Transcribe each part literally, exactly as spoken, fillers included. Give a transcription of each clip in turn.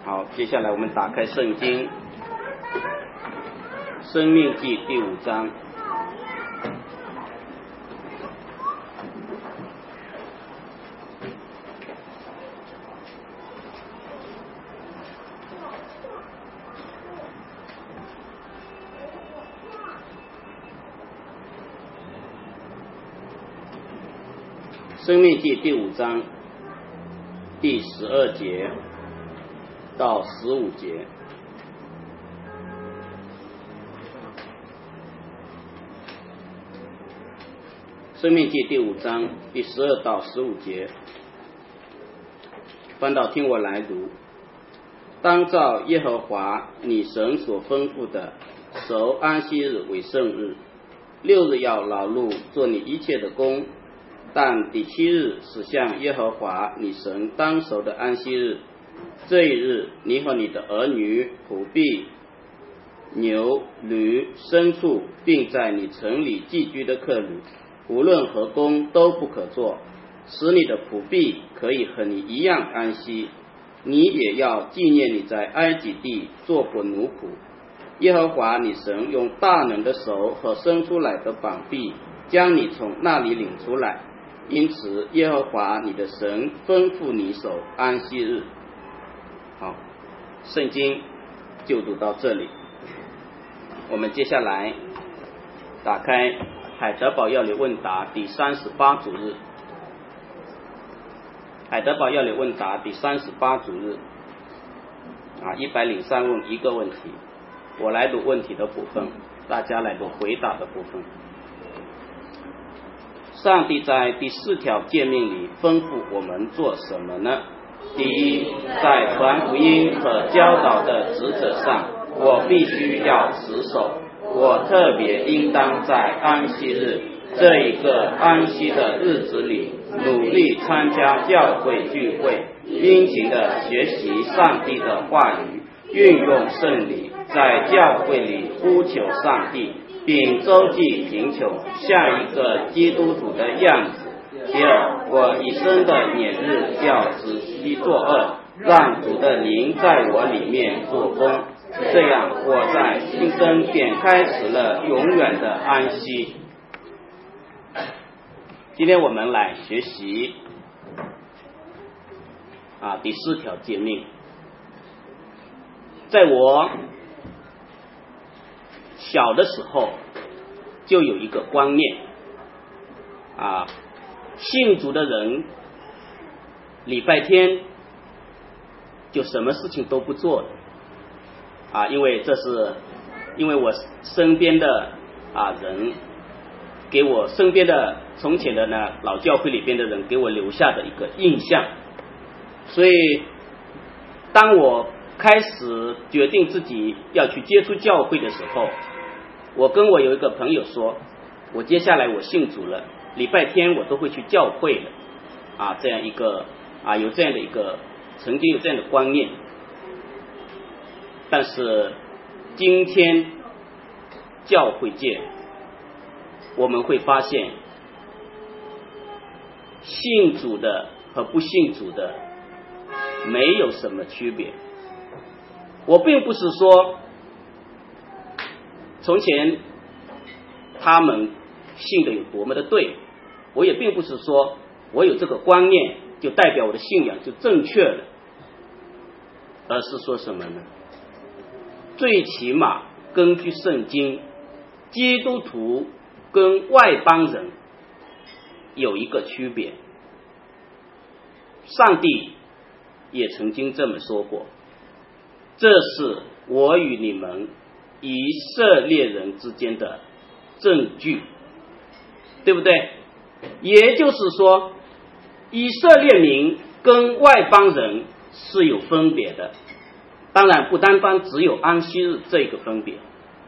好，接下来我们打开圣经《申命记》第五章。申命记第五章第十二节到十五节。申命记第五章第十二到十五节，翻到听我来读。当照耶和华你神所吩咐的，守安息日为圣日。六日要劳碌做你一切的工，但第七日是向耶和华你神当守的安息日。这一日，你和你的儿女、仆婢、牛、驴、牲畜，并在你城里寄居的客旅，无论何工都不可做，使你的仆婢可以和你一样安息。你也要纪念你在埃及地做过奴仆。耶和华你神用大能的手和伸出来的膀臂将你从那里领出来，因此耶和华你的神吩咐你守安息日。好，圣经就读到这里。我们接下来打开海德堡要理问答第三十八主日。海德堡要理问答第三十八主日啊，一百零三问一个问题，我来读问题的部分，大家来读回答的部分。上帝在第四条诫命里吩咐我们做什么呢？第一，在传福音和教导的职责上，我必须要持守。我特别应当在安息日这一个安息的日子里，努力参加教会聚会，殷勤地学习上帝的话语，运用圣礼，在教会里呼求上帝，并周济贫穷，像一个基督徒的样子。第二，我一生的年日要仔细作恶，让主的灵在我里面做工，这样我在今生便开始了永远的安息。今天我们来学习啊第四条诫命。在我小的时候就有一个观念啊，信主的人礼拜天就什么事情都不做的啊，因为这是因为我身边的啊人给我身边的从前的呢老教会里边的人给我留下的一个印象，所以当我开始决定自己要去接触教会的时候，我跟我有一个朋友说，我接下来我信主了，礼拜天我都会去教会的啊，这样一个啊有这样的一个曾经有这样的观念。但是今天教会界我们会发现，信主的和不信主的没有什么区别。我并不是说从前他们信的有多么的对，我也并不是说我有这个观念就代表我的信仰就正确了，而是说什么呢？最起码根据圣经，基督徒跟外邦人有一个区别。上帝也曾经这么说过，这是我与你们以色列人之间的证据，对不对？也就是说，以色列民跟外邦人是有分别的，当然不单单只有安息日这个分别，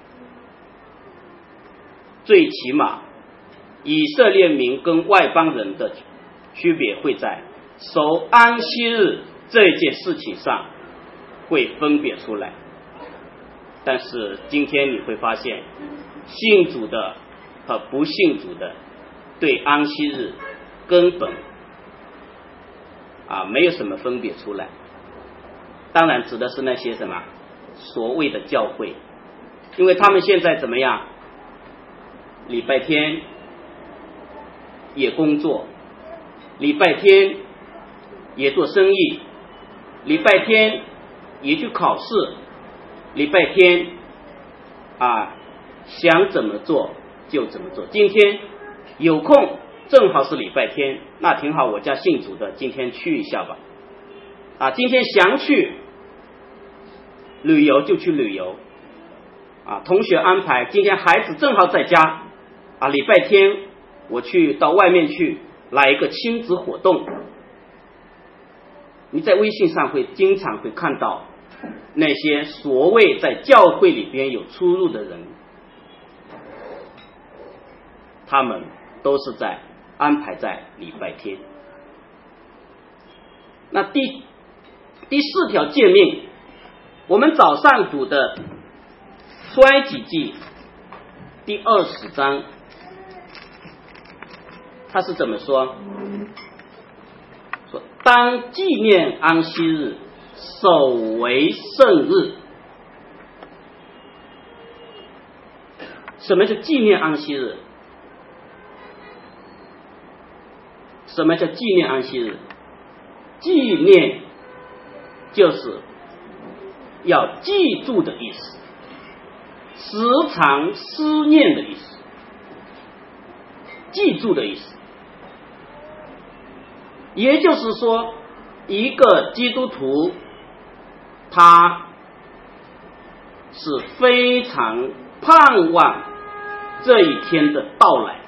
最起码以色列民跟外邦人的区别会在守安息日这件事情上会分别出来。但是今天你会发现，信主的和不信主的对安息日根本啊没有什么分别出来。 当然指的是那些什么所谓的教会，因为他们现在怎么样？礼拜天也工作，礼拜天也做生意，礼拜天也去考试，礼拜天啊想怎么做就怎么做。今天有空，正好是礼拜天，那挺好，我家信主的，今天去一下吧。啊，今天想去旅游就去旅游。啊，同学安排，今天孩子正好在家，啊，礼拜天我去到外面去来一个亲子活动。你在微信上会经常会看到那些所谓在教会里边有出入的人，他们都是在安排在礼拜天。那第第四条诫命，我们早上读的出埃及记第二十章，他是怎么说？说当纪念安息日，守为圣日。什么叫纪念安息日？什么叫纪念安息日？纪念就是要记住的意思，时常思念的意思，记住的意思。也就是说，一个基督徒他是非常盼望这一天的到来，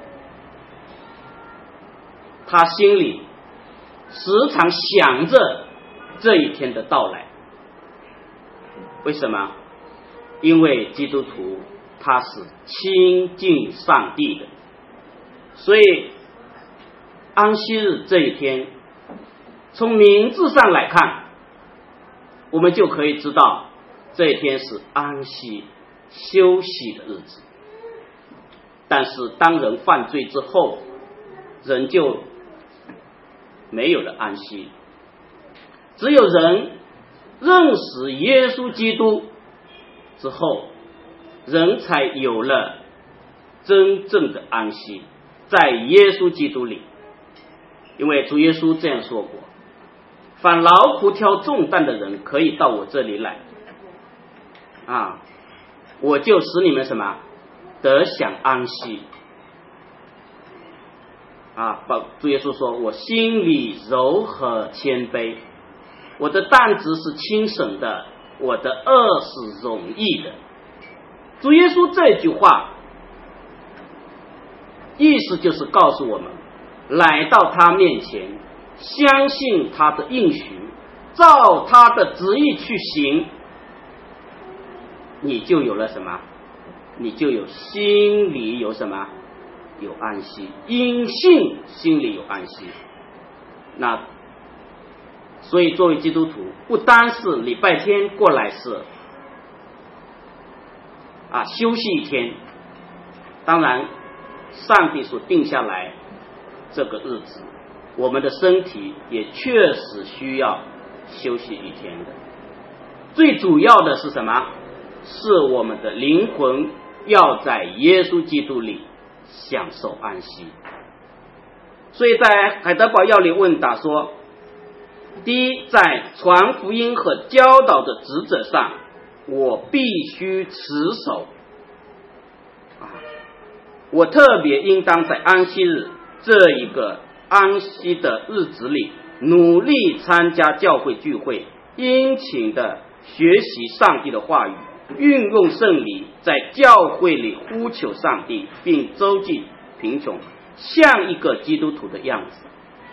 他心里时常想着这一天的到来。为什么？因为基督徒他是亲近上帝的，所以安息日这一天，从名字上来看，我们就可以知道这一天是安息休息的日子。但是当人犯罪之后，人就没有了安息。只有人认识耶稣基督之后，人才有了真正的安息，在耶稣基督里。因为主耶稣这样说过，凡劳苦挑重担的人可以到我这里来，啊，我就使你们什么得享安息。啊，主耶稣说，我心里柔和谦卑，我的担子是轻省的，我的恶是容易的。主耶稣这句话意思就是告诉我们，来到他面前，相信他的应许，照他的旨意去行，你就有了什么？你就有心里有什么？有安息。因信心里有安息。那所以作为基督徒，不单是礼拜天过来是啊休息一天，当然上帝所定下来这个日子，我们的身体也确实需要休息一天的。最主要的是什么？是我们的灵魂要在耶稣基督里享受安息。所以在海德堡要理问答说，第一，在传福音和教导的职责上，我必须持守啊，我特别应当在安息日这一个安息的日子里，努力参加教会聚会，殷勤的学习上帝的话语，运用圣礼，在教会里呼求上帝，并周济贫穷，像一个基督徒的样子。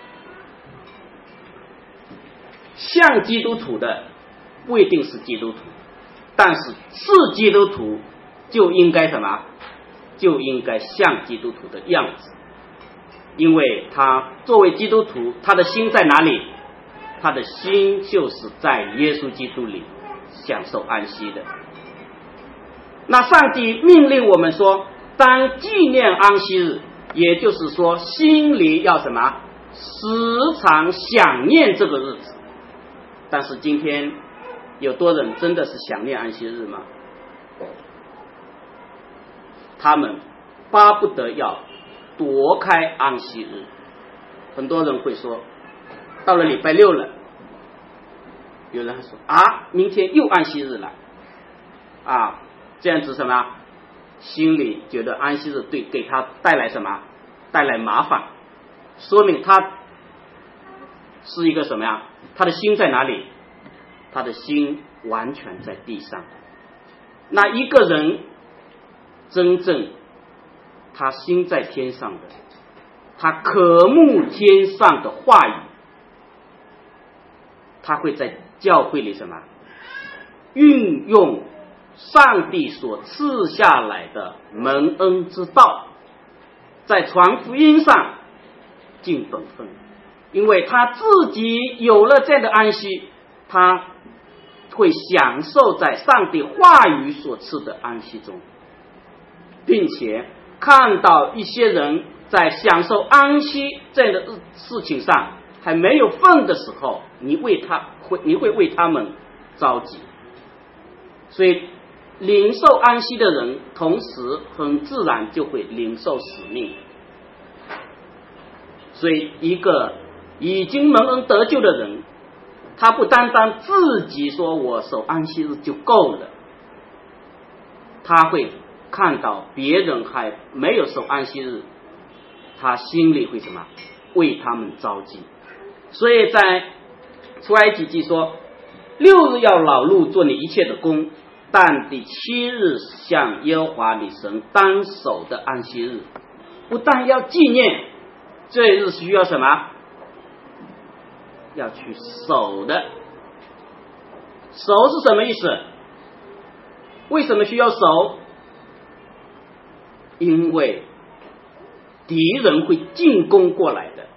像基督徒的不一定是基督徒，但是是基督徒就应该什么？就应该像基督徒的样子。因为他作为基督徒，他的心在哪里？他的心就是在耶稣基督里享受安息的。那上帝命令我们说，当纪念安息日，也就是说心里要什么？时常想念这个日子。但是今天有多人真的是想念安息日吗？他们巴不得要夺开安息日。很多人会说，到了礼拜六了，有人还说啊，明天又安息日了啊，这样子什么，心里觉得安息日对给他带来什么，带来麻烦，说明他是一个什么呀？他的心在哪里？他的心完全在地上。那一个人真正他心在天上的，他渴慕天上的话语，他会在教会里什么运用上帝所赐下来的蒙恩之道，在传福音上尽本分，因为他自己有了这样的安息，他会享受在上帝话语所赐的安息中，并且看到一些人在享受安息这样的事情上还没有份的时候，你为他会你会为他们着急。所以领受安息的人，同时很自然就会领受使命。所以一个已经蒙恩得救的人，他不单单自己说我守安息日就够了，他会看到别人还没有守安息日，他心里会什么？为他们着急。所以在出埃及记说，六日要劳碌做你一切的工，但第七日向耶和华你神当守的安息日。不但要纪念，这日需要什么？要去守的。守是什么意思？为什么需要守？因为敌人会进攻过来的，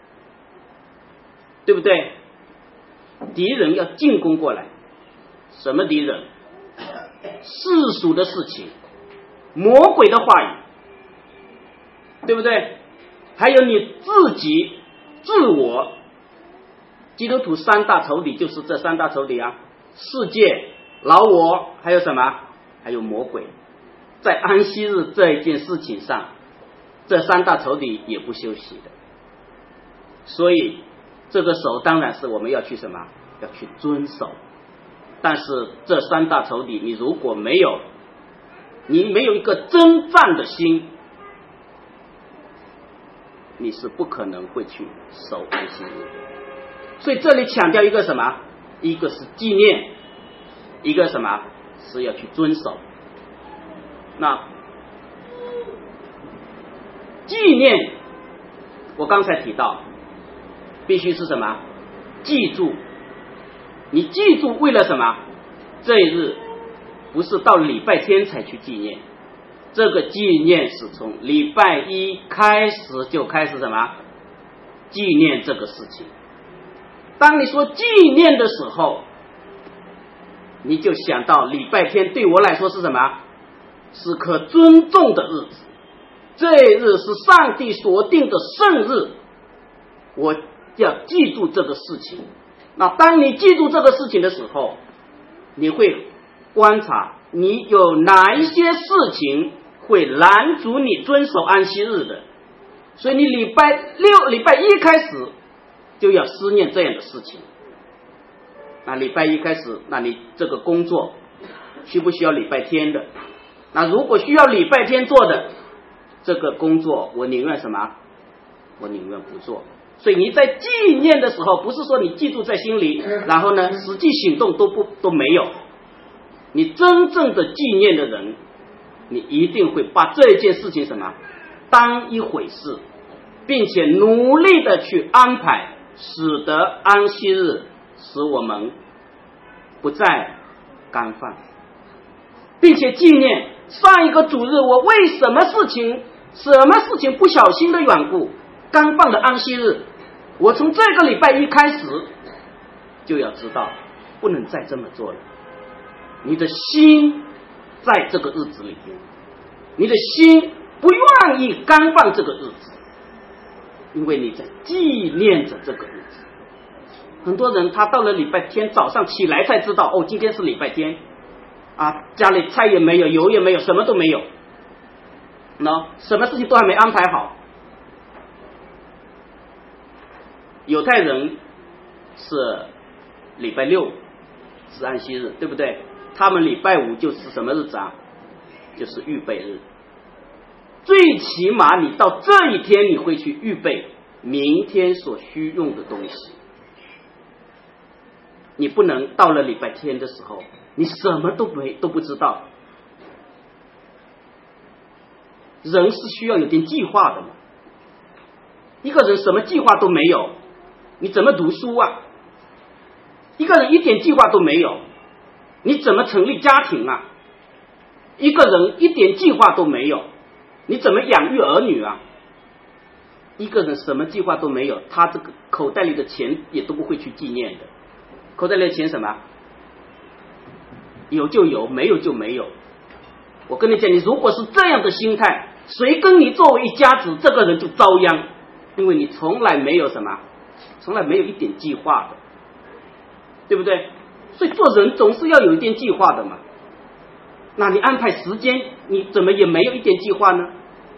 对不对？敌人要进攻过来，什么敌人？世俗的事情，魔鬼的话语，对不对？还有你自己自我。基督徒三大仇敌就是这三大仇敌啊，世界、老我，还有什么？还有魔鬼。在安息日这一件事情上，这三大仇敌也不休息的。所以这个守当然是我们要去什么？要去遵守。但是这三大仇敌，你如果没有你没有一个征战的心，你是不可能会去守安息日。所以这里强调一个什么？一个是纪念，一个什么？是要去遵守。那纪念，我刚才提到，必须是什么？记住。你记住为了什么？这一日不是到礼拜天才去纪念，这个纪念是从礼拜一开始就开始什么？纪念这个事情。当你说纪念的时候，你就想到礼拜天对我来说是什么？是可尊重的日子，这日是上帝所定的圣日，我要记住这个事情。那当你记住这个事情的时候，你会观察你有哪一些事情会拦阻你遵守安息日的，所以你礼拜六、礼拜一开始就要思念这样的事情。那礼拜一开始，那你这个工作需不需要礼拜天的？那如果需要礼拜天做的这个工作，我宁愿什么？我宁愿不做。所以你在纪念的时候，不是说你记住在心里，然后呢实际行动都不都没有。你真正的纪念的人，你一定会把这件事情什么当一回事，并且努力的去安排，使得安息日使我们不再干犯，并且纪念上一个主日我为什么事情什么事情不小心的缘故干犯了安息日，我从这个礼拜一开始就要知道不能再这么做了。你的心在这个日子里面，你的心不愿意干犯这个日子，因为你在纪念着这个日子。 很多人他到了礼拜天早上起来才知道，哦，今天是礼拜天啊，家里菜也没有，油也没有，什么都没有，那什么事情都还没安排好。犹太人是礼拜六是安息日，对不对？他们礼拜五就是什么日子啊？就是预备日。最起码你到这一天你会去预备明天所需用的东西，你不能到了礼拜天的时候你什么都没都不知道。人是需要有点计划的嘛，一个人什么计划都没有，你怎么读书啊？一个人一点计划都没有，你怎么成立家庭啊？一个人一点计划都没有，你怎么养育儿女啊？一个人什么计划都没有，他这个口袋里的钱也都不会去纪念的。口袋里的钱什么？有就有，没有就没有。我跟你讲，你如果是这样的心态，谁跟你作为一家子，这个人就遭殃，因为你从来没有什么，从来没有一点计划的，对不对？所以做人总是要有一点计划的嘛。那你安排时间，你怎么也没有一点计划呢？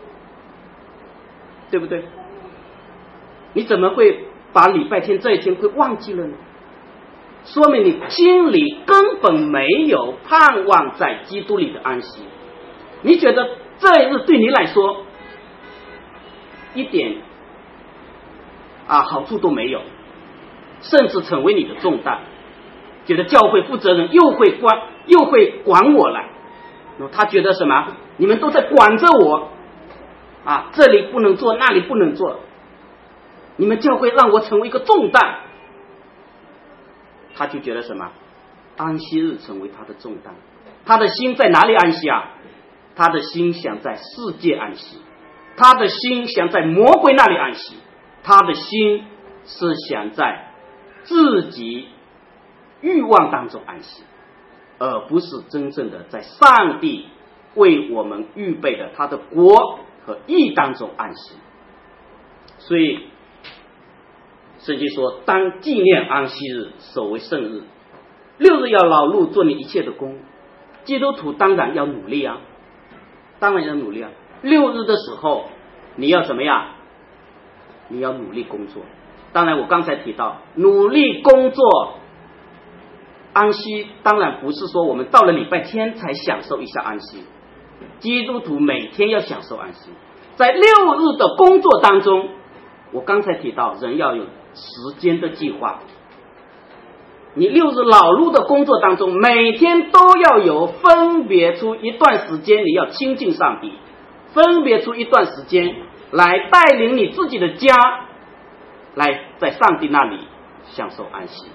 对不对？你怎么会把礼拜天这一天会忘记了呢？说明你心里根本没有盼望在基督里的安息，你觉得这一日对你来说一点啊好处都没有，甚至成为你的重担，觉得教会负责人又会管又会管我了，他觉得什么？你们都在管着我啊，这里不能做，那里不能做，你们教会让我成为一个重担，他就觉得什么？安息日成为他的重担。他的心在哪里安息啊？他的心想在世界安息，他的心想在魔鬼那里安息，他的心是想在自己欲望当中安息，而不是真正的在上帝为我们预备的他的国和义当中安息。所以圣经说，当纪念安息日，守为圣日。六日要劳碌，做你一切的工。基督徒当然要努力啊，当然要努力啊。六日的时候，你要怎么样？你要努力工作。当然，我刚才提到，努力工作安息，当然不是说我们到了礼拜天才享受一下安息。基督徒每天要享受安息，在六日的工作当中，我刚才提到，人要有时间的计划。你六日劳碌的工作当中，每天都要有分别出一段时间，你要亲近上帝，分别出一段时间来带领你自己的家，来在上帝那里享受安息。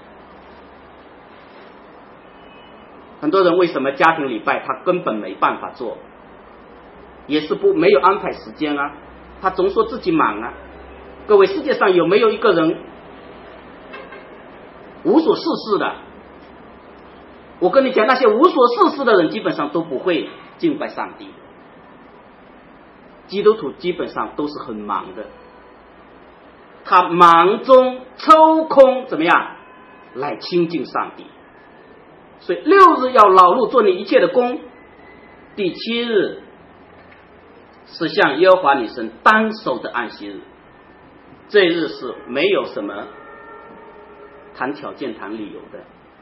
很多人为什么家庭礼拜他根本没办法做，也是不没有安排时间啊，他总说自己忙啊。各位，世界上有没有一个人无所事事的？我跟你讲，那些无所事事的人基本上都不会敬拜上帝。基督徒基本上都是很忙的，他忙中抽空怎么样来亲近上帝。所以六日要劳碌，做你一切的工。第七日是向耶和华你神当守的安息日，这一日是没有什么谈条件谈理由的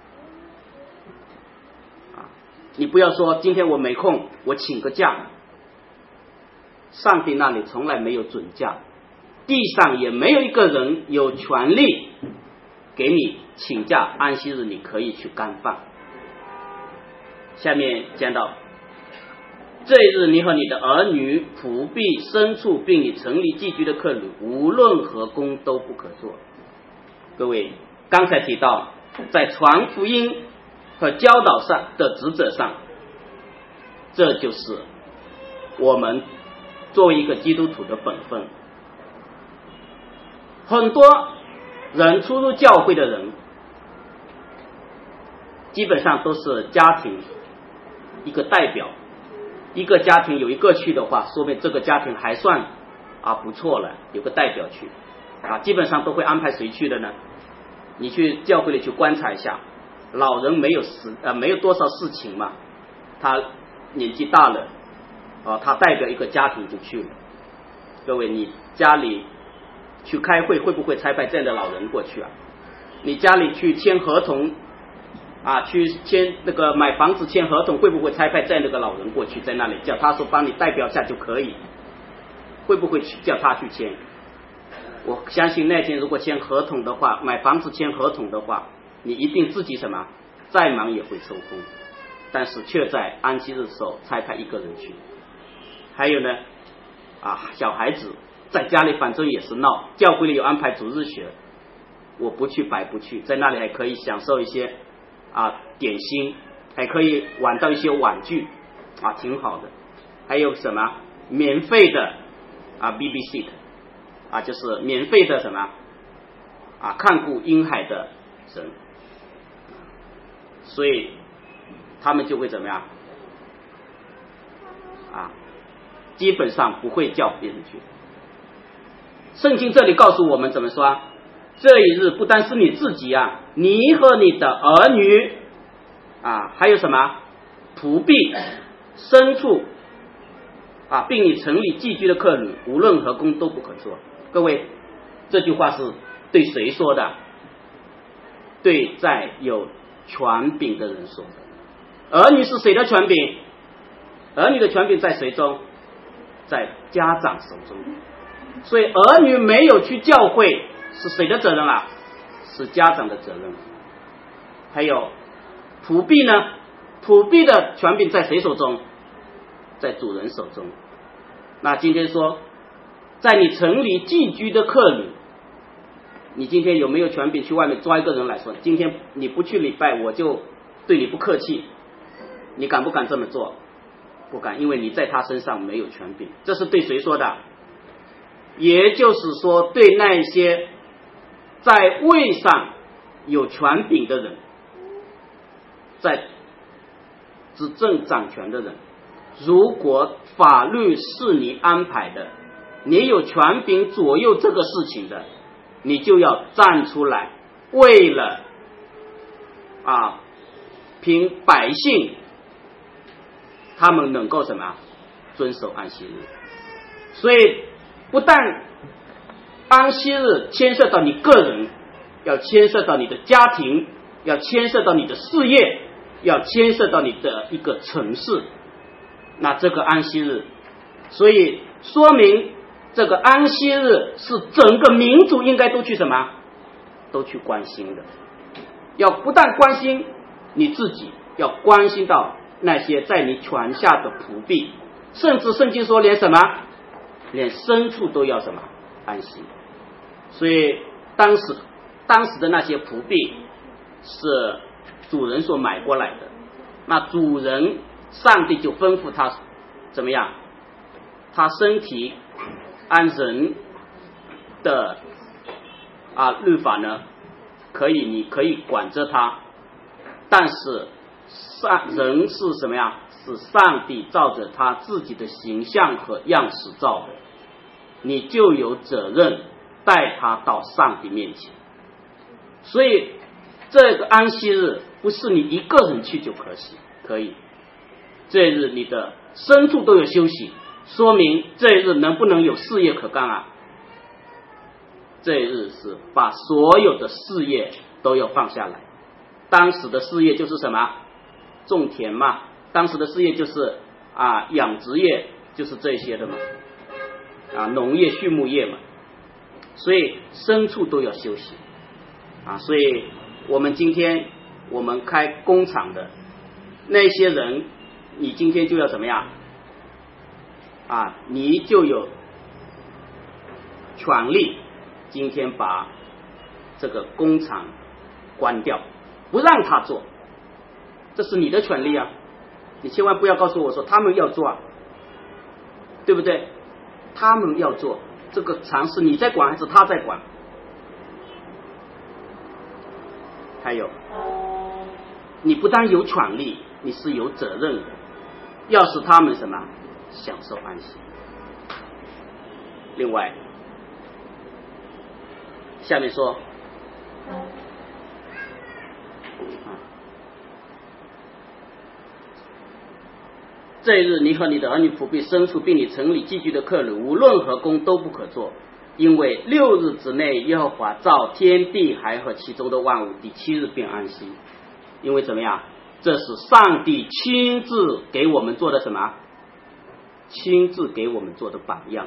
啊！你不要说今天我没空，我请个假。上帝那里从来没有准假，地上也没有一个人有权利给你请假安息日，你可以去干饭。下面讲到，这一日你和你的儿女、仆婢、牲畜，并你城里寄居的客旅，无论何工都不可做。各位，刚才提到在传福音和教导上的职责上，这就是我们作为一个基督徒的本分。很多人出入教会的人基本上都是家庭一个代表，一个家庭有一个去的话，说明这个家庭还算啊不错了，有个代表去啊，基本上都会安排谁去的呢？ 你去教会里去观察一下，老人没有事呃没有多少事情嘛，他年纪大了，哦、呃，他代表一个家庭就去了。各位，你家里去开会会不会差派这样的老人过去啊？你家里去签合同啊，去签那个买房子签合同，会不会差派这样的个老人过去，在那里叫他说帮你代表下就可以？会不会去叫他去签？我相信那天如果签合同的话，买房子签合同的话，你一定自己什么再忙也会抽空，但是却在安息日的时候差派一个人去。还有呢啊，小孩子在家里反正也是闹，教会里有安排主日学，我不去白不去，在那里还可以享受一些啊点心，还可以玩到一些玩具啊，挺好的。还有什么免费的啊 B B sit 啊，就是免费的什么啊看顾婴孩的人，所以他们就会怎么样啊，基本上不会叫别人去。圣经这里告诉我们怎么说？这一日不单是你自己啊，你和你的儿女啊，还有什么仆婢、牲畜啊，并你城里寄居的客旅，无论何工都不可做。各位，这句话是对谁说的？对在有权柄的人说的。儿女是谁的权柄？儿女的权柄在谁中？在家长手中。所以儿女没有去教会是谁的责任啊？是家长的责任。还有仆婢呢？仆婢的权柄在谁手中？在主人手中。那今天说在你城里寄居的客旅，你今天有没有权柄去外面抓一个人来说，今天你不去礼拜我就对你不客气？你敢不敢这么做？不敢，因为你在他身上没有权柄。这是对谁说的？也就是说对那些在位上有权柄的人，在执政掌权的人，如果法律是你安排的，你有权柄左右这个事情的，你就要站出来，为了啊凭百姓他们能够什么遵守安息日。所以不但安息日牵涉到你个人，要牵涉到你的家庭，要牵涉到你的事业，要牵涉到你的一个城市。那这个安息日，所以说明这个安息日是整个民族应该都去什么都去关心的。要不但关心你自己，要关心到那些在你权下的仆婢，甚至圣经说连什么连牲畜都要什么安息。所以当时当时的那些仆婢是主人所买过来的，那主人上帝就吩咐他怎么样，他身体按人的啊律法呢，可以你可以管着他，但是上人是什么呀？是上帝照着他自己的形象和样式造的，你就有责任带他到上帝面前。所以这个安息日不是你一个人去就可以可以这日你的牲畜都有休息，说明这日能不能有事业可干啊？这日是把所有的事业都要放下来。当时的事业就是什么？种田嘛，当时的事业就是啊养殖业，就是这些的嘛，啊农业畜牧业嘛，所以牲畜都要休息啊。所以我们今天我们开工厂的那些人，你今天就要怎么样啊？你就有权利今天把这个工厂关掉，不让他做，这是你的权利啊！你千万不要告诉我说他们要做啊，对不对？他们要做，这个厂是你在管还是他在管？还有，你不但有权利，你是有责任的，要使他们什么享受安息。另外，下面说这一日，你和你的儿女仆婢、牲畜，并你城里寄居的客人，无论何工都不可做，因为六日之内，耶和华造天地海和其中的万物，第七日便安息。因为怎么样？这是上帝亲自给我们做的什么？亲自给我们做的榜样。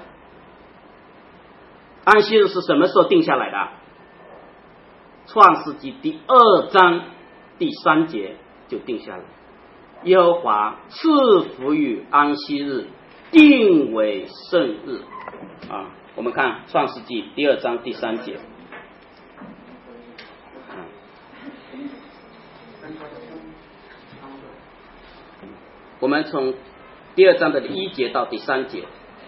安息日是什么时候定下来的？创世纪第二章第三节就定下来。耶和华赐福于安息日，定为圣日。啊，我们看创世纪第二章第三节。我们从第二章的第一节到第三节，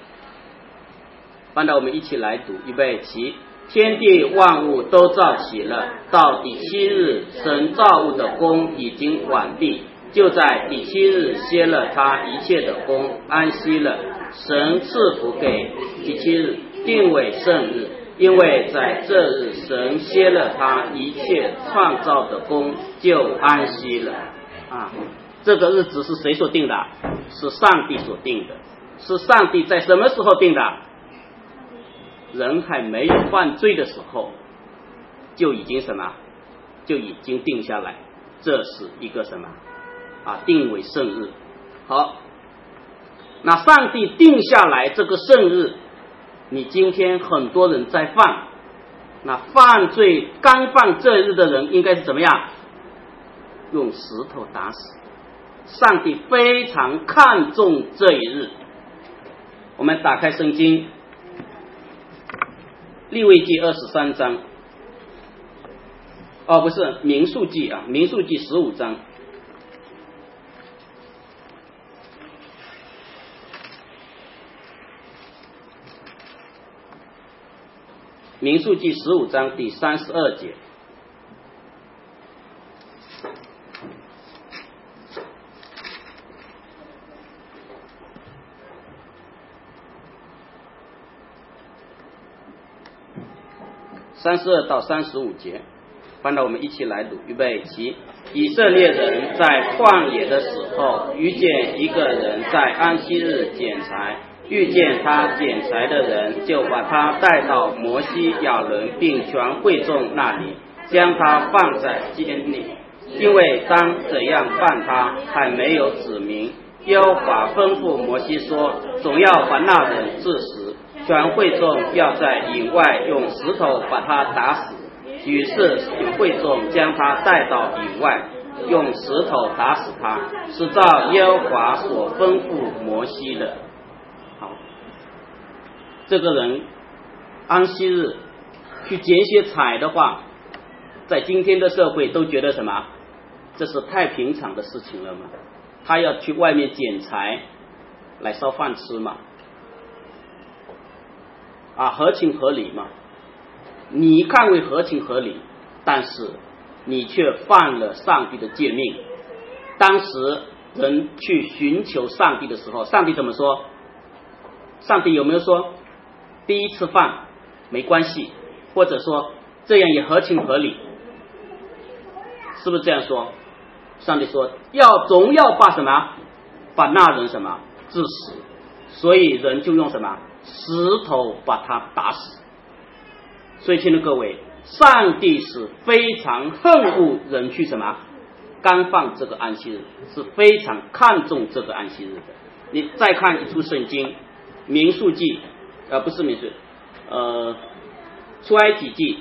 帮着我们一起来读，预备起。天地万物都造齐了，到第七日，神造物的工已经完毕，就在第七日歇了他一切的工，安息了。神赐福给第七日，定为圣日，因为在这日神歇了他一切创造的工，就安息了。啊，这个日子是谁所定的？是上帝所定的。是上帝在什么时候定的？人还没有犯罪的时候，就已经什么？就已经定下来，这是一个什么？啊，定为圣日。好，那上帝定下来这个圣日，你今天很多人在犯，那犯罪刚犯这日的人应该是怎么样？用石头打死。上帝非常看重这一日。我们打开圣经利未记二十三章，哦，不是民数记啊，民数记十五章。民数记十五章第三十二节。三十二到三十五节，帮着我们一起来读，预备起。以色列人在旷野的时候，遇见一个人在安息日捡柴，遇见他捡柴的人，就把他带到摩西、亚伦并全会众那里，将他放在监里，因为当怎样办他，还没有指明。耶和华吩咐摩西说，总要把那人治死，全会众要在营外用石头把他打死。于是会众将他带到营外，用石头打死他，是照耶和华所吩咐摩西的。好，这个人安息日去捡些柴的话，在今天的社会都觉得什么？这是太平常的事情了嘛？他要去外面捡柴来烧饭吃嘛？啊，合情合理嘛？你看为合情合理，但是你却犯了上帝的诫命。当时人去寻求上帝的时候，上帝怎么说？上帝有没有说第一次犯没关系，或者说这样也合情合理？是不是这样说？上帝说要总要把什么？把那人什么治死，所以人就用什么石头把他打死。所以亲爱的各位，上帝是非常恨恶人去什么干犯这个安息日，是非常看重这个安息日的。你再看一处圣经，民数记，呃，不是民数，呃，出埃及记，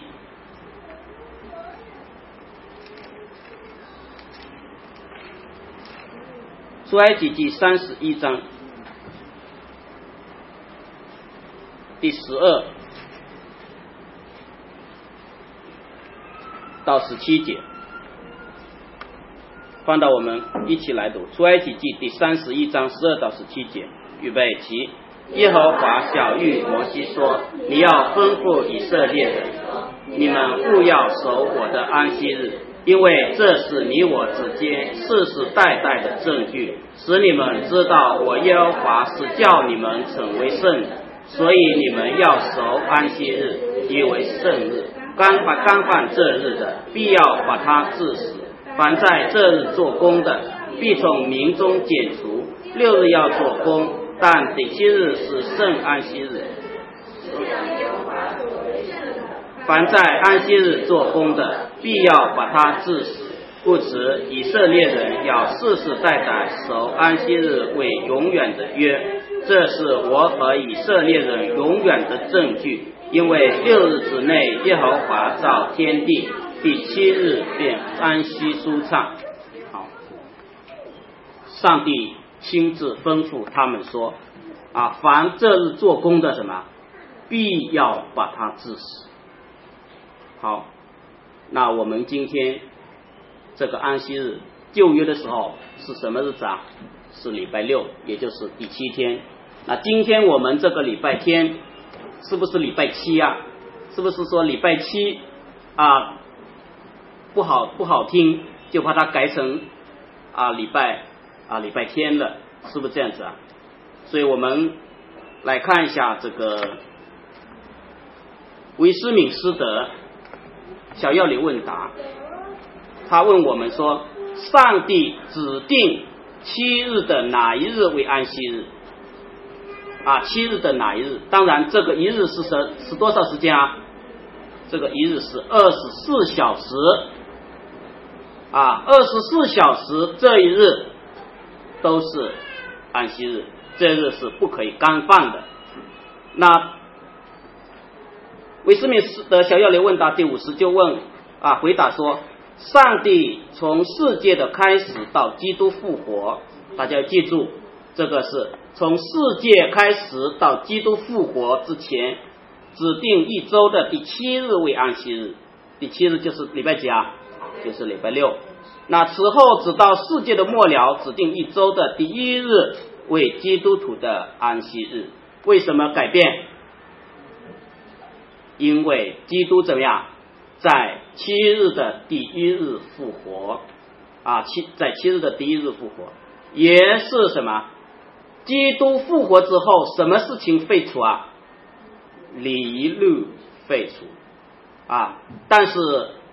出埃及记三十一章第十二到十七节，放到我们一起来读。出埃及记第三十一章十二到十七节，预备起。耶和华晓谕摩西说，你要吩咐以色列人，你们务要守我的安息日，因为这是你我之间世世代代的证据，使你们知道我耶和华是叫你们成为圣人，所以你们要守安息日，以为圣日。刚犯刚犯这日的，必要把他治死。 凡在这日做工的，必从民中剪除。六日要做工，但第七日是圣安息日。凡在安息日做工的，必要把他治死。故此，以色列人要世世代代守安息日为永远的约，这是我和以色列人永远的证据。因为六日之内，耶和华造天地，第七日便安息舒畅。好，上帝亲自吩咐他们说：啊，凡这日做工的什么，必要把他治死。好，那我们今天这个安息日，旧约的时候是什么日子啊？是礼拜六，也就是第七天。那今天我们这个礼拜天是不是礼拜七啊？是不是说礼拜七啊不好不好听，就把它改成啊礼拜啊礼拜天了？是不是这样子啊？所以我们来看一下这个威斯敏斯德小要理问答，他问我们说，上帝指定七日的哪一日为安息日？啊，七日的哪一日？当然，这个一日是什是多少时间啊？这个一日是二十四小时，啊，二十四小时这一日都是安息日，这日是不可以干犯的。那威斯敏斯德小要理问答第五十就问啊，回答说，上帝从世界的开始到基督复活，大家要记住，这个是从世界开始到基督复活之前，指定一周的第七日为安息日。第七日就是礼拜几啊？就是礼拜六。那此后直到世界的末了，指定一周的第一日为基督徒的安息日。为什么改变？因为基督怎么样？在七日的第一日复活啊，七在七日的第一日复活，也是什么？基督复活之后，什么事情废除啊？礼律废除啊，但是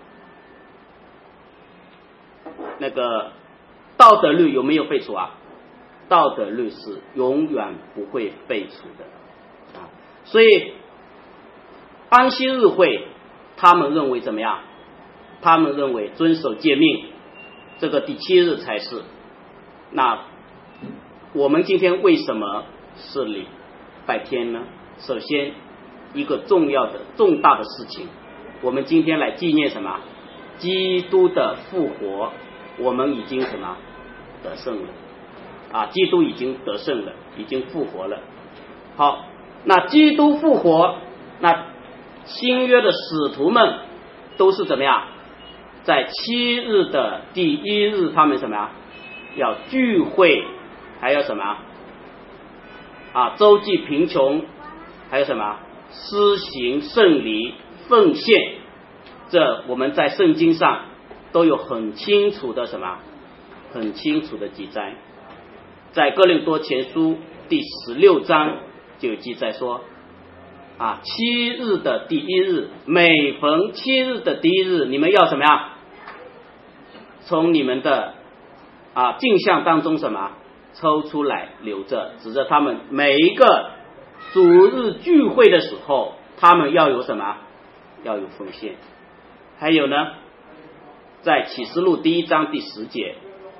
那个道德律有没有废除啊？道德律是永远不会废除的啊，所以安息日会他们认为怎么样？他们认为遵守诫命，这个第七日才是。那我们今天为什么是礼拜天呢？首先，一个重要的重大的事情，我们今天来纪念什么？基督的复活，我们已经什么得胜了啊？基督已经得胜了，已经复活了。好，那基督复活，那新约的使徒们都是怎么样？在七日的第一日，他们什么呀？要聚会，还有什么啊？周济贫穷，还有什么？施行圣礼、奉献。这我们在圣经上都有很清楚的什么？很清楚的记载。在哥林多前书第十六章就有记载说，啊，七日的第一日，每逢七日的第一日，你们要什么呀？从你们的啊镜像当中什么抽出来留着，指着他们每一个主日聚会的时候，他们要有什么？要有奉献。还有呢，在启示录第一章第十节，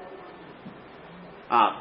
啊，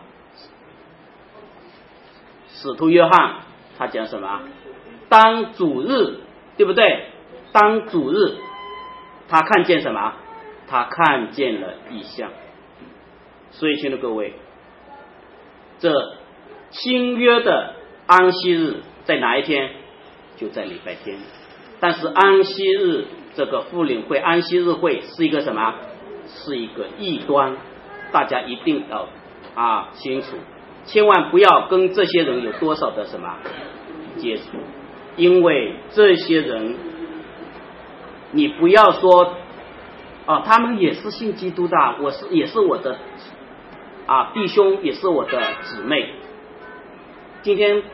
使徒约翰他讲什么？当主日，对不对？当主日，他看见什么？他看见了异象。所以，亲爱的各位，这新约的安息日在哪一天？就在礼拜天。但是安息日这个复领会、安息日会是一个什么？是一个异端，大家一定要啊清楚，千万不要跟这些人有多少的什么接触。因为这些人，你不要说啊，他们也是信基督的，我是也是我的啊弟兄，也是我的姊妹。今天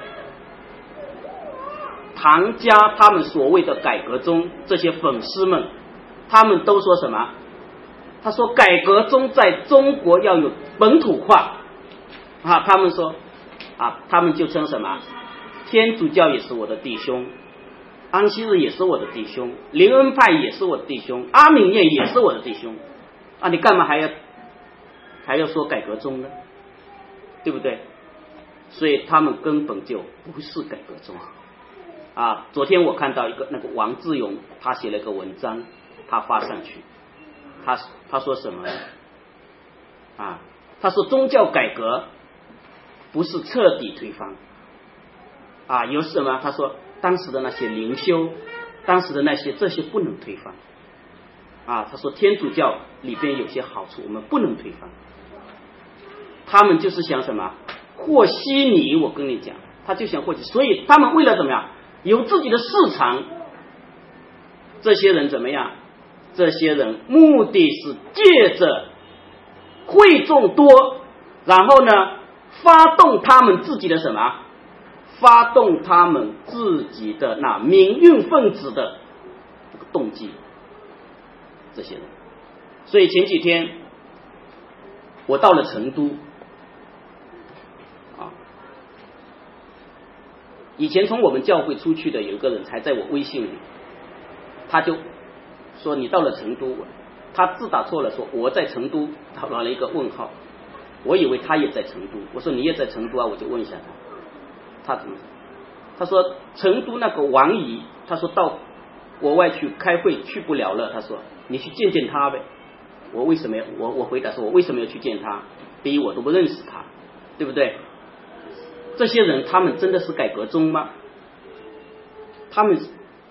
唐家他们所谓的改革中，这些粉丝们，他们都说什么？ 他说改革中在中国要有本土化啊，他们说啊，他们就称什么天主教也是我的弟兄，安息日也是我的弟兄，灵恩派也是我的弟兄，阿敏念也是我的弟兄啊，你干嘛还要还要说改革中呢？对不对？所以他们根本就不是改革中啊。昨天我看到一个那个王志勇，他写了一个文章，他发上去，他他说什么啊？他说宗教改革不是彻底推翻啊，有什么？他说当时的那些灵修，当时的那些这些不能推翻啊。他说天主教里边有些好处我们不能推翻。他们就是想什么和稀泥，我跟你讲，他就想和稀，所以他们为了怎么样有自己的市场，这些人怎么样？这些人目的是借着会众多，然后呢发动他们自己的什么？发动他们自己的那民运分子的这个动机，这些人。所以前几天我到了成都啊，以前从我们教会出去的有一个人才在我微信里，他就说你到了成都，他字打错了，说我在成都，他打了一个问号，我以为他也在成都，我说你也在成都啊，我就问一下他，他怎么？他说成都那个王姨，他说到国外去开会去不了了，他说你去见见他呗。我为什么要我我回答说我为什么要去见他？第一我都不认识他，对不对？这些人他们真的是改革中吗？他们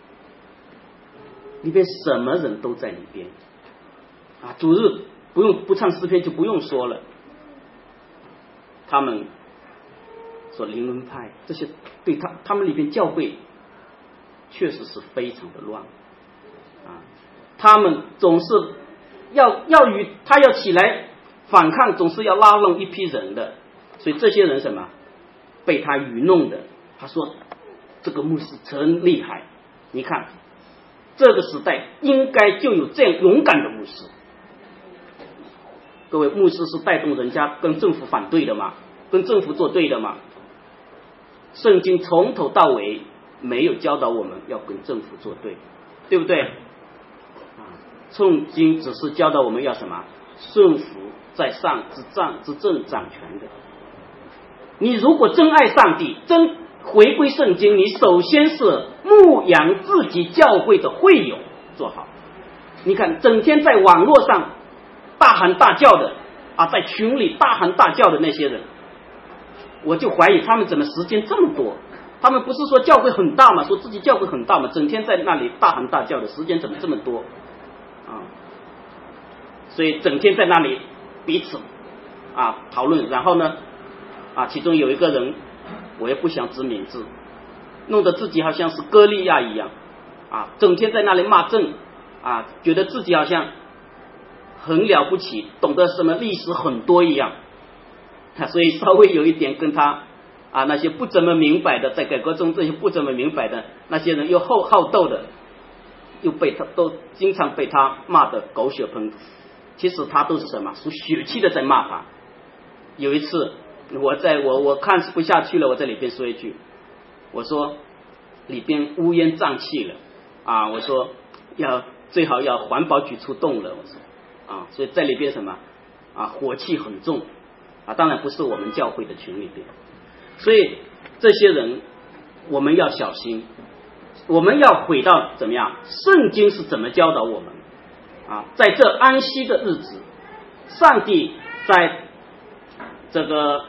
里边什么人都在里边啊！主日不用不唱诗篇就不用说了，他们说灵恩派这些对他他们里边教会确实是非常的乱啊！他们总是要要与他要起来反抗，总是要拉拢一批人的，所以这些人什么被他愚弄的。他说这个牧师真厉害，你看这个时代应该就有这样勇敢的牧师。各位，牧师是带动人家跟政府反对的吗？跟政府作对的吗？圣经从头到尾没有教导我们要跟政府作对，对不对？圣经只是教导我们要什么？顺服在上之掌之政掌权的。你如果真爱上帝，真回归圣经，你首先是牧养自己教会的会友做好。你看整天在网络上大喊大叫的啊，在群里大喊大叫的那些人，我就怀疑他们怎么时间这么多。他们不是说教会很大吗？说自己教会很大吗？整天在那里大喊大叫的时间怎么这么多啊？所以整天在那里彼此啊讨论，然后呢啊，其中有一个人我也不想指名字，弄得自己好像是歌利亚一样啊，整天在那里骂政啊，觉得自己好像很了不起，懂得什么历史很多一样，啊、所以稍微有一点跟他啊那些不怎么明白的，在改革中这些不怎么明白的那些人又好好斗的，又被他都经常被他骂得狗血喷头。其实他都是什么？属血气的在骂他。有一次我在我我看不下去了，我在里边说一句，我说里边乌烟瘴气了啊，我说要最好要环保局出动了，我说啊，所以在里边什么啊火气很重啊，当然不是我们教会的群里边，所以这些人我们要小心，我们要回到怎么样？圣经是怎么教导我们啊？在这安息的日子，上帝在这个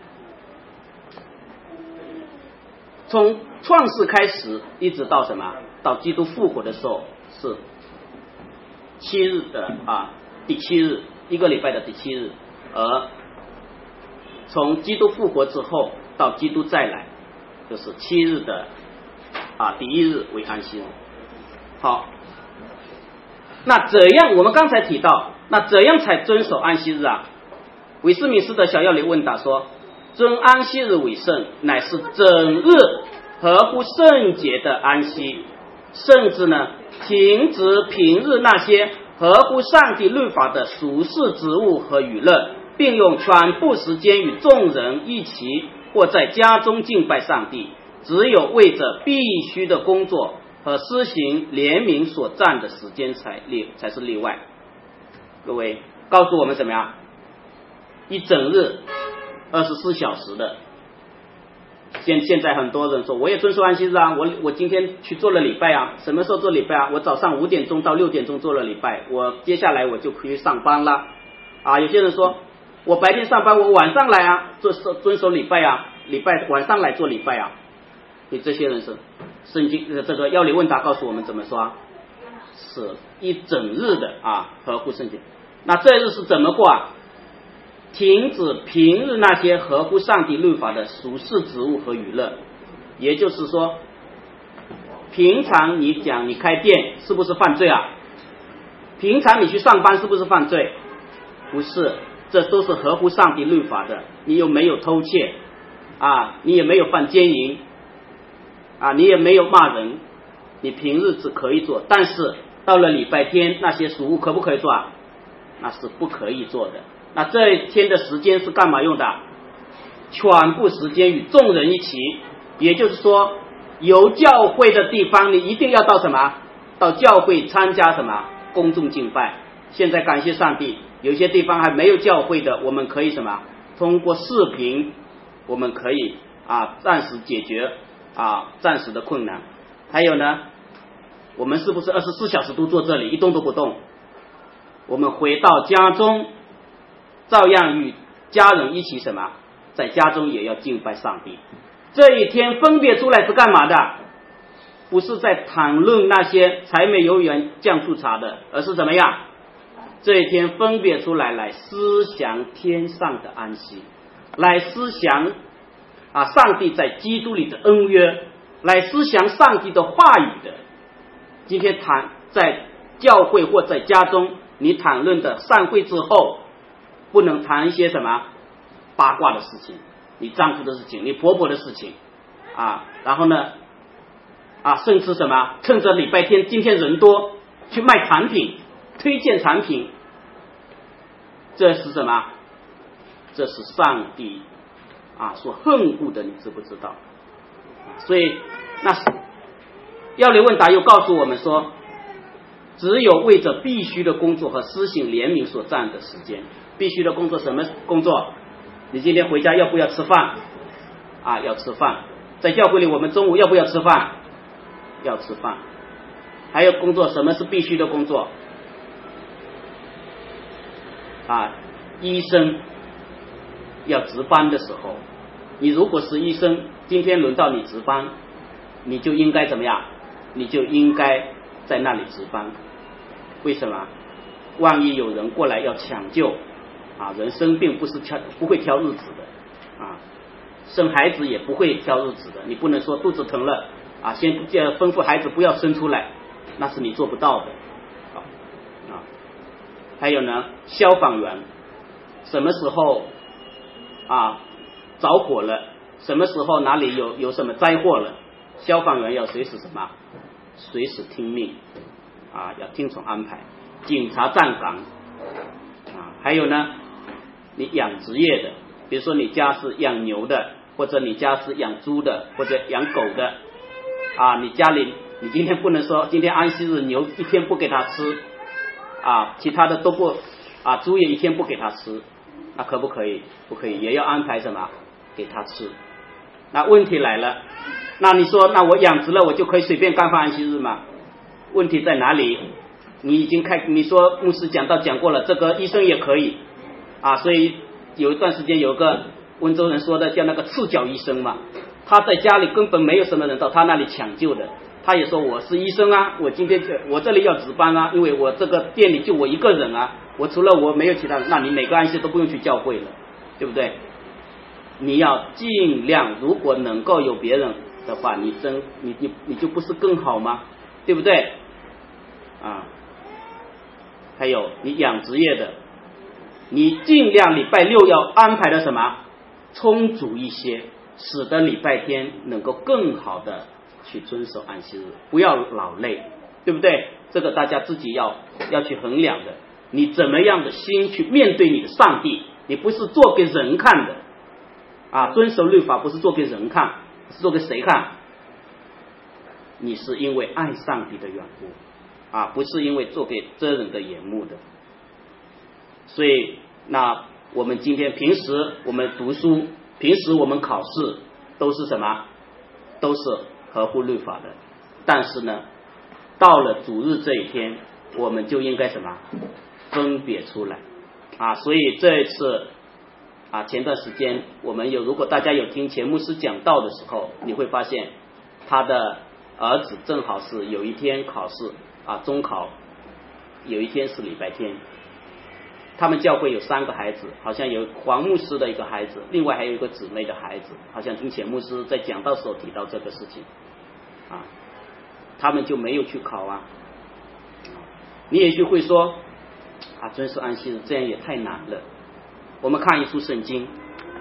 从创世开始一直到什么？到基督复活的时候是七日的啊，第七日，一个礼拜的第七日，而从基督复活之后到基督再来，就是七日的啊第一日为安息日。好，那怎样？我们刚才提到，那怎样才遵守安息日啊？韦斯敏斯特小要理问答说：尊安息日为圣，乃是整日合乎圣节的安息，甚至呢停止平日那些合乎上帝律法的俗世职务和娱乐，并用全部时间与众人一起或在家中敬拜上帝，只有为着必须的工作和施行怜悯所占的时间才例才是例外。各位，告诉我们怎么样？一整日二十四小时的。现现在很多人说，我也遵守安息日啊，我我今天去做了礼拜啊，什么时候做礼拜啊？我早上五点钟到六点钟做了礼拜，我接下来我就可以上班了啊。有些人说，我白天上班，我晚上来啊，做遵守礼拜啊，礼拜晚上来做礼拜啊。你这些人是圣经这个要理问答告诉我们怎么说啊？是一整日的啊，合乎圣经。那这日是怎么过啊？停止平日那些合乎上帝律法的俗世职务和娱乐，也就是说，平常你讲你开店是不是犯罪啊？平常你去上班是不是犯罪？不是，这都是合乎上帝律法的。你又没有偷窃啊，你也没有犯奸淫啊，你也没有骂人，你平日是可以做，但是到了礼拜天那些俗务可不可以做啊？那是不可以做的。那这一天的时间是干嘛用的？全部时间与众人一起，也就是说，有教会的地方你一定要到什么？到教会参加什么？公众敬拜。现在感谢上帝，有些地方还没有教会的，我们可以什么？通过视频，我们可以啊暂时解决啊暂时的困难。还有呢，我们是不是二十四小时都坐这里一动都不动？我们回到家中，照样与家人一起什么？在家中也要敬拜上帝。这一天分别出来是干嘛的？不是在谈论那些柴米油盐酱醋茶的，而是怎么样？这一天分别出来来思想天上的安息，来思想啊上帝在基督里的恩约，来思想上帝的话语的。今天谈在教会或在家中，你谈论的散会之后，不能谈一些什么八卦的事情，你丈夫的事情，你婆婆的事情啊，然后呢啊，甚至什么趁着礼拜天今天人多去卖产品，推荐产品，这是什么？这是上帝啊所恨恶的，你知不知道？所以那要理问答又告诉我们说，只有为着必须的工作和施行怜悯所占的时间。必须的工作什么工作？你今天回家要不要吃饭啊？要吃饭。在教会里我们中午要不要吃饭？要吃饭。还有工作，什么是必须的工作啊？医生要值班的时候，你如果是医生，今天轮到你值班，你就应该怎么样？你就应该在那里值班。为什么？万一有人过来要抢救啊，人生病不是挑不会挑日子的啊，生孩子也不会挑日子的。你不能说肚子疼了啊，先吩咐孩子不要生出来，那是你做不到的啊啊。还有呢，消防员什么时候啊着火了，什么时候哪里有有什么灾祸了，消防员要随时什么？随时听命啊，要听从安排。警察站岗啊，还有呢，你养殖业的，比如说你家是养牛的，或者你家是养猪的，或者养狗的啊，你家里你今天不能说今天安息日牛一天不给它吃啊，其他的都不啊，猪也一天不给它吃，那可不可以？不可以，也要安排什么给它吃。那问题来了，那你说那我养殖了，我就可以随便干放安息日吗？问题在哪里？你已经开，你说牧师讲到讲过了，这个医生也可以啊，所以有一段时间有个温州人说的叫那个赤脚医生嘛，他在家里根本没有什么人到他那里抢救的，他也说我是医生啊，我今天我这里要值班啊，因为我这个店里就我一个人啊，我除了我没有其他人，那你每个安息都不用去教会了，对不对？你要尽量，如果能够有别人的话，你真你你你就不是更好吗？对不对？啊。还有你养殖业的，你尽量礼拜六要安排的什么充足一些，使得礼拜天能够更好的去遵守安息日，不要劳累，对对不对？这个大家自己要要去衡量的。你怎么样的心去面对你的上帝？你不是做给人看的啊！遵守律法不是做给人看，是做给谁看？你是因为爱上帝的缘故啊，不是因为做给这人的眼目的。所以，那我们今天平时我们读书，平时我们考试，都是什么？都是合乎律法的。但是呢，到了主日这一天，我们就应该什么？分别出来啊！所以这一次啊，前段时间我们有，如果大家有听钱牧师讲道的时候，你会发现他的儿子正好是有一天考试啊，中考有一天是礼拜天。他们教会有三个孩子，好像有黄牧师的一个孩子，另外还有一个姊妹的孩子，好像听钱牧师在讲道时候提到这个事情啊，他们就没有去考啊。你也许会说啊，遵守安息日这样也太难了。我们看一处圣经，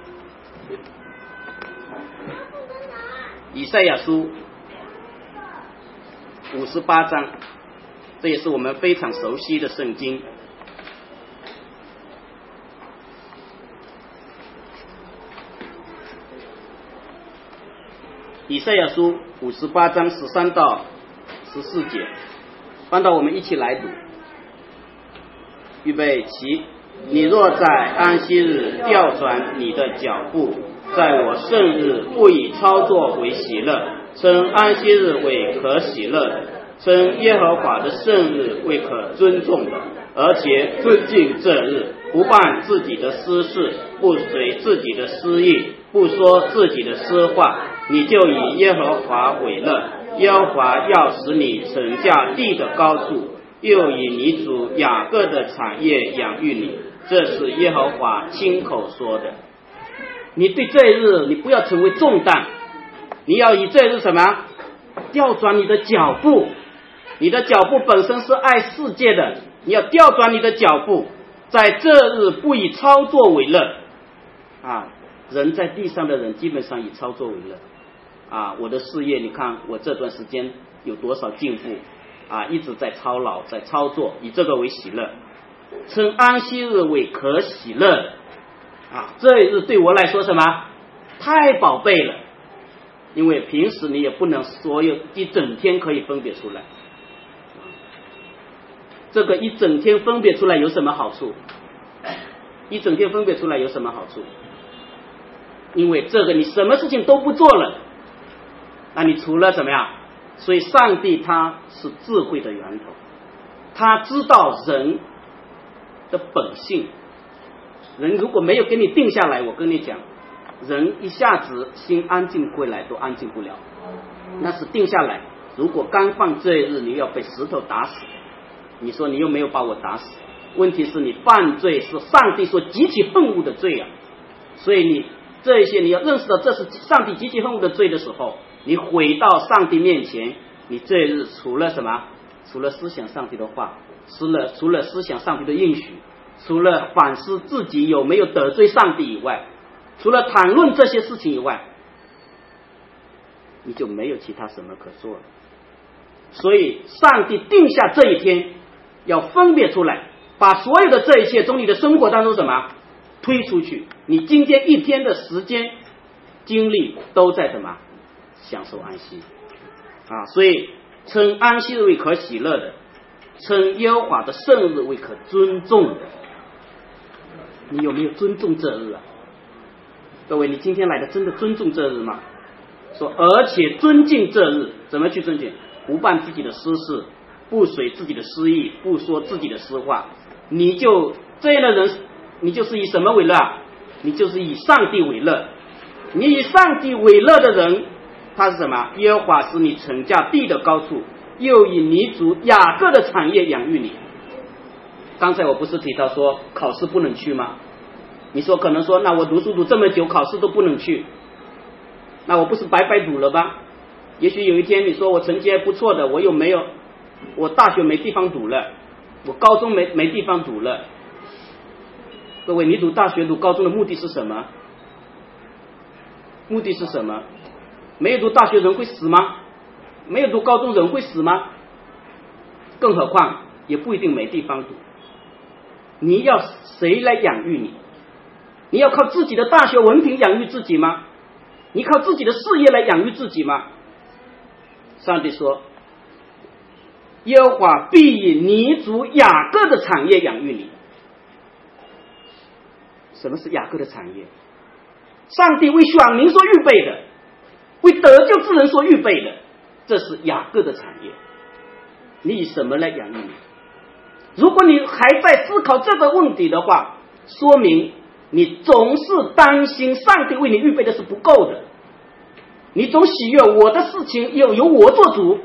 以赛亚书五十八章，这也是我们非常熟悉的圣经。以赛亚书五十八章十三到十四节，帮到我们一起来读。预备起！你若在安息日调转你的脚步，在我圣日不以操作为喜乐，称安息日为可喜乐的，称耶和华的圣日为可尊重的，而且尊敬这日，不办自己的私事，不随自己的私意，不说自己的私话，你就以耶和华为乐。耶和华要使你乘驾地的高处，又以你主雅各的产业养育你，这是耶和华亲口说的。你对这一日你不要成为重担，你要以这一日什么？调转你的脚步。你的脚步本身是爱世界的，你要调转你的脚步，在这日不以操作为乐啊！人在地上的人基本上以操作为乐啊！我的事业，你看我这段时间有多少进步啊！一直在操劳，在操作，以这个为喜乐，称安息日为可喜乐的啊！这一日对我来说什么？太宝贝了，因为平时你也不能所有一整天可以分别出来。这个一整天分别出来有什么好处？一整天分别出来有什么好处？因为这个你什么事情都不做了，那你除了怎么样？所以上帝他是智慧的源头，他知道人的本性。人如果没有给你定下来，我跟你讲，人一下子心安静回来都安静不了，那是定下来。如果刚放这一日，你要被石头打死，你说你又没有把我打死，问题是你犯罪是上帝所极其恨恶的罪啊！所以你这一些你要认识到这是上帝极其恨恶的罪的时候，你回到上帝面前，你这一日除了什么？除了思想上帝的话，除了除了思想上帝的应许，除了反思自己有没有得罪上帝以外，除了谈论这些事情以外，你就没有其他什么可做了。所以上帝定下这一天，要分别出来，把所有的这一切从你的生活当中什么推出去。你今天一天的时间精力都在什么享受安息啊！所以称安息日为可喜乐的，称耶和华的圣日为可尊重的。你有没有尊重这日啊？各位，你今天来的真的尊重这日吗？说而且尊敬这日，怎么去尊敬？不办自己的私事，不随自己的私意，不说自己的私话，你就这样的人，你就是以什么为乐？你就是以上帝为乐。你以上帝为乐的人，他是什么？耶和华使你乘驾地的高处，又以你主雅各的产业养育你。刚才我不是提到说考试不能去吗？你说可能说，那我读书读这么久，考试都不能去，那我不是白白读了吧？也许有一天你说我成绩还不错的，我又没有，我大学没地方读了，我高中没没地方读了。各位，你读大学读高中的目的是什么？目的是什么？没有读大学人会死吗？没有读高中人会死吗？ 更何况也不一定没地方读。你要谁来养育你？你要靠自己的大学文凭养育自己吗？你靠自己的事业来养育自己吗？上帝说，耶和华必以你主雅各的产业养育你。什么是雅各的产业？上帝为选民所预备的，为得救之人所预备的，这是雅各的产业。你以什么来养育你？如果你还在思考这个问题的话，说明你总是担心上帝为你预备的是不够的，你总喜悦我的事情要由我做主，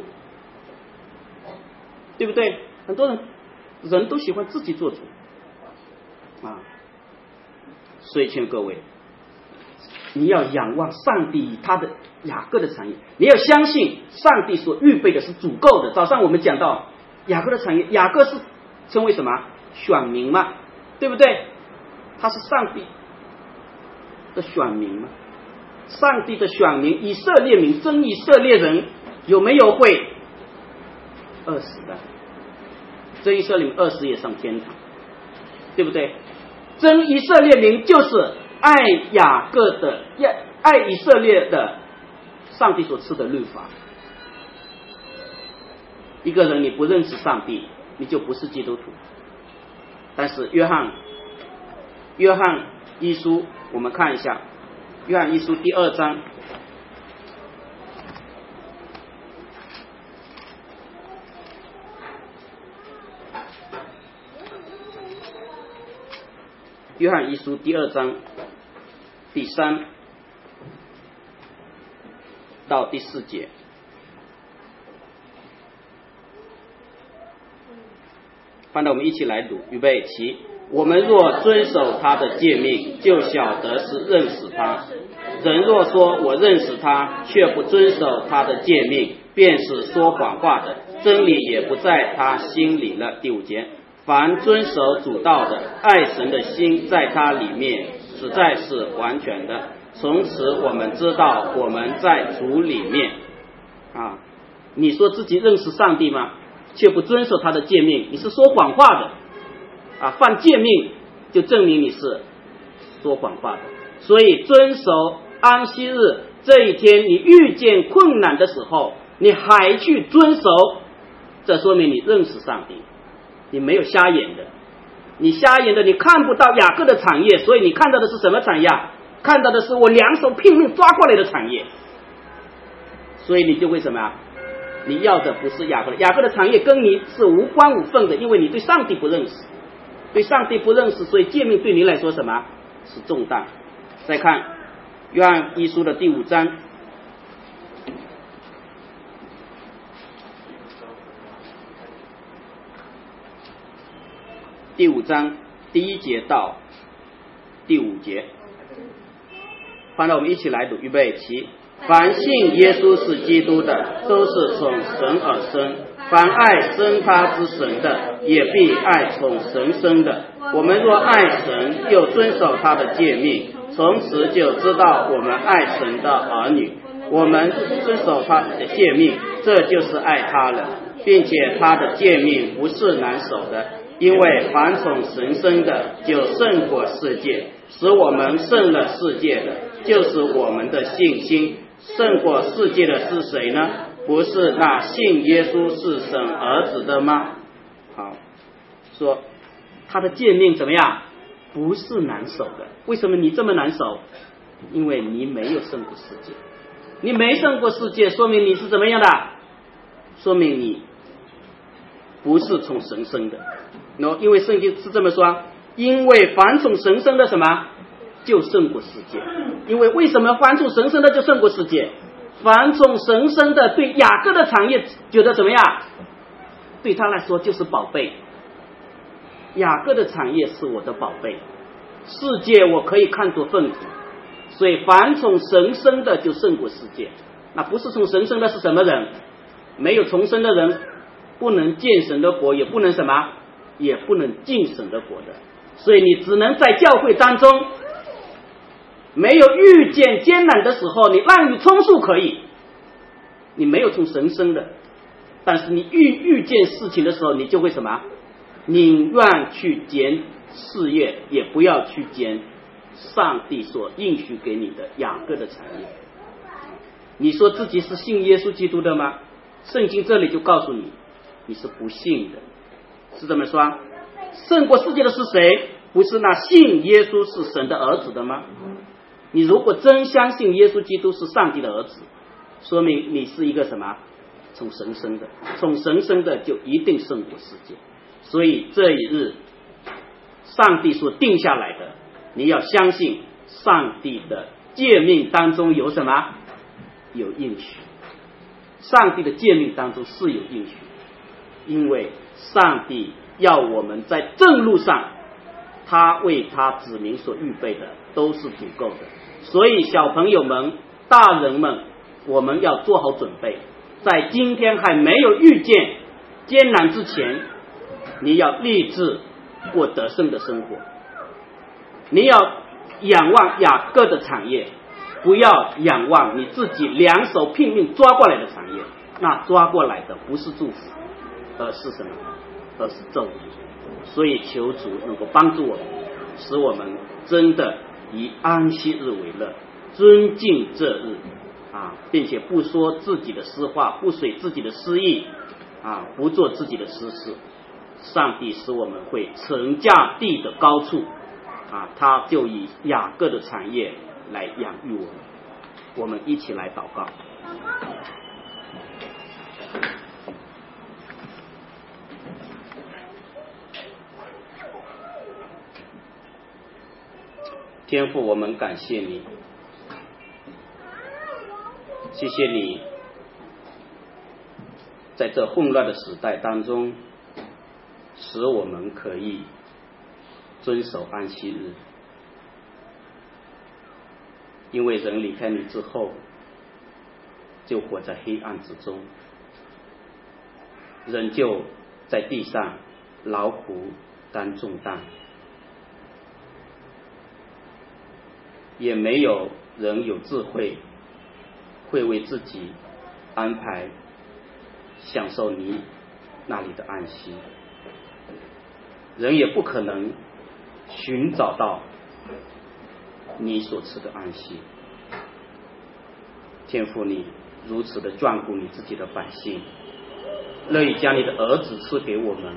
对不对？很多人人都喜欢自己做主啊，所以劝各位，你要仰望上帝他的雅各的产业，你要相信上帝所预备的是足够的。早上我们讲到雅各的产业，雅各是称为什么？选民嘛，对不对？他是上帝的选民嘛，上帝的选民，以色列民，真以色列人有没有会饿死的？真以色列民饿死也上天堂，对不对？真以色列民就是爱雅各的，爱以色列的上帝所赐的律法。一个人你不认识上帝，你就不是基督徒。但是约翰约翰一书，我们看一下约翰一书第二章，约翰一书第二章第三到第四节。翻到我们一起来读，预备起。我们若遵守他的诫命，就晓得是认识他。人若说我认识他，却不遵守他的诫命，便是说谎话的，真理也不在他心里了。第五节，凡遵守主道的，爱神的心在他里面，实在是完全的。从此我们知道我们在主里面啊。你说自己认识上帝吗？却不遵守他的诫命，你是说谎话的啊！犯诫命就证明你是说谎话的。所以遵守安息日这一天，你遇见困难的时候，你还去遵守，这说明你认识上帝，你没有瞎眼的。你瞎眼的，你看不到雅各的产业，所以你看到的是什么产业？看到的是我两手拼命抓过来的产业，所以你就会什么啊？你要的不是雅各的，雅各的产业跟你是无关无分的，因为你对上帝不认识，对上帝不认识，所以诫命对你来说什么是重担。再看约翰一书的第五章，第五章第一节到第五节，翻到我们一起来读，预备起。凡信耶稣是基督的，都是从神而生；凡爱生他之神的，也必爱从神生的。我们若爱神，又遵守他的诫命，从此就知道我们爱神的儿女。我们遵守他的诫命，这就是爱他了，并且他的诫命不是难守的，因为凡从神生的，就胜过世界。使我们胜了世界的，就是我们的信心。胜过世界的是谁呢？不是那信耶稣是神儿子的吗？好，说他的诫命怎么样？不是难守的。为什么你这么难守？因为你没有胜过世界。你没胜过世界，说明你是怎么样的？说明你不是从神生的。no, 因为圣经是这么说，因为凡从神生的什么？就胜过世界。因为为什么凡从神生的就胜过世界？凡从神生的对雅各的产业觉得怎么样？对他来说就是宝贝。雅各的产业是我的宝贝，世界我可以看作粪土。所以凡从神生的就胜过世界。那不是从神生的是什么人？没有重生的人不能见神的国，也不能什么，也不能进神的国的。所以你只能在教会当中，没有遇见艰难的时候，你滥竽充数可以，你没有从神生的， 但是你遇遇见事情的时候，你就会什么？宁愿去捡事业，也不要去捡上帝所应许给你的雅各的产业。你说自己是信耶稣基督的吗？圣经这里就告诉你，你是不信的。是这么说，胜过世界的是谁？不是那信耶稣是神的儿子的吗？你如果真相信耶稣基督是上帝的儿子，说明你是一个什么？从神生的，从神生的就一定胜过世界。所以这一日上帝所定下来的，你要相信上帝的诫命当中有什么？有应许。上帝的诫命当中是有应许，因为上帝要我们在正路上，他为他子民所预备的都是足够的。所以小朋友们、大人们，我们要做好准备，在今天还没有遇见艰难之前，你要立志过得胜的生活。你要仰望雅各的产业，不要仰望你自己两手拼命抓过来的产业。那抓过来的不是祝福，而是什么？而是咒诅。所以求主能够帮助我们，使我们真的以安息日为乐，尊敬这日啊，并且不说自己的私话，不随自己的私意啊，不做自己的私事。上帝使我们会乘驾地的高处啊，他就以雅各的产业来养育我们。我们一起来祷告。天父，我们感谢你，谢谢你在这混乱的时代当中，使我们可以遵守安息日。因为人离开你之后，就活在黑暗之中，人就在地上劳苦担重担，也没有人有智慧会为自己安排享受你那里的安息，人也不可能寻找到你所赐的安息。天父，你如此的眷顾你自己的百姓，乐意将你的儿子赐给我们，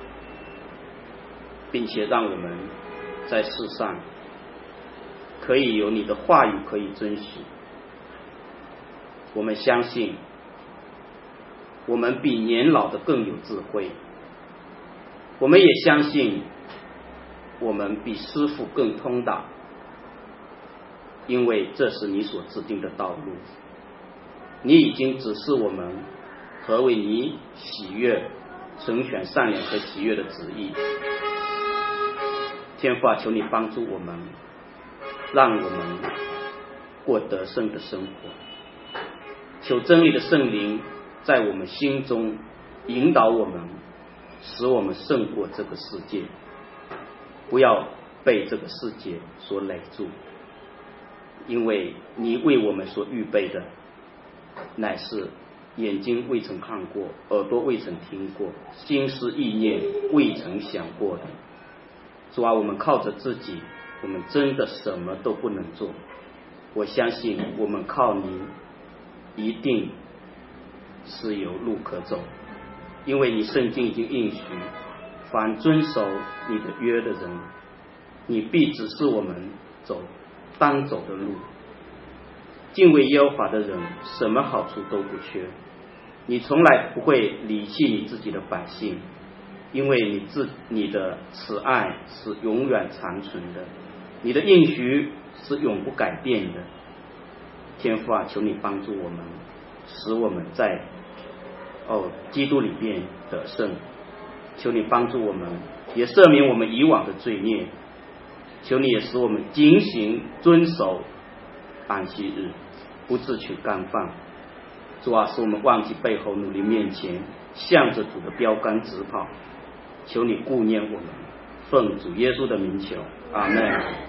并且让我们在世上可以有你的话语可以遵循。我们相信我们比年老的更有智慧，我们也相信我们比师傅更通达，因为这是你所制定的道路。你已经指示我们何为你喜悦、成全善良和喜悦的旨意。天父啊，求你帮助我们，让我们过得胜的生活。求真理的圣灵在我们心中引导我们，使我们胜过这个世界，不要被这个世界所累住。因为你为我们所预备的，乃是眼睛未曾看过，耳朵未曾听过，心思意念未曾想过的。主啊，我们靠着自己，我们真的什么都不能做。我相信我们靠你一定是有路可走，因为你圣经已经应许，凡遵守你的约的人，你必指示我们走当走的路。敬畏耶和华的人，什么好处都不缺。你从来不会离弃你自己的百姓，因为你自你的慈爱是永远长存的，你的应许是永不改变的。天父啊，求你帮助我们，使我们在哦基督里边得胜。求你帮助我们，也赦免我们以往的罪孽。求你也使我们警醒遵守安息日，不自取干饭。主啊，使我们忘记背后，努力面前，向着主的标杆直跑。求你顾念我们，奉主耶稣的名求，阿们。